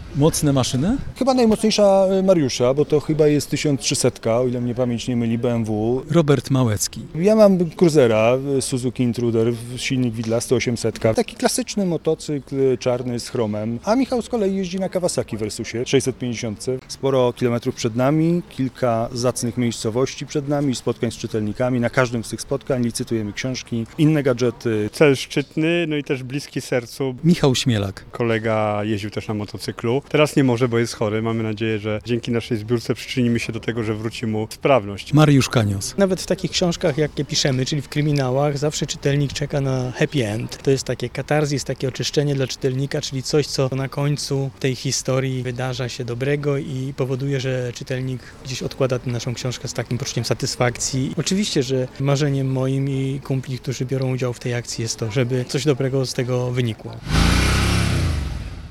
Mocne maszyny? Chyba najmocniejsza Mariusza, bo to chyba jest 1300, o ile mnie pamięć nie myli, BMW. Robert Małecki. Ja mam Cruisera, Suzuki Intruder, silnik widlasty 800. Taki klasyczny motocykl czarny z chromem. A Michał z kolei jeździ na Kawasaki Versusie 650. Sporo kilometrów przed nami, kilka zacnych miejscowości przed nami, spotkań z czytelnikami. Na każdym z tych spotkań licytujemy książki, inne gadżety. Cel szczytny, no i też bliski sercu. Michał Śmielak. Kolega jeździł też na motocyklu. Teraz nie może, bo jest chory. Mamy nadzieję, że dzięki naszej zbiórce przyczynimy się do tego, że wróci mu sprawność. Mariusz Kanios. Nawet w takich książkach, jakie piszemy, czyli w kryminałach, zawsze czytelnik czeka na happy end. To jest takie katarzis, takie oczyszczenie dla czytelnika, czyli coś, co na końcu tej historii wydarza się dobrego i powoduje, że czytelnik gdzieś odkłada tę naszą książkę z takim poczuciem satysfakcji. Oczywiście, że marzeniem moim i kumpli, którzy biorą udział w tej akcji jest to, żeby coś dobrego z tego wynikło.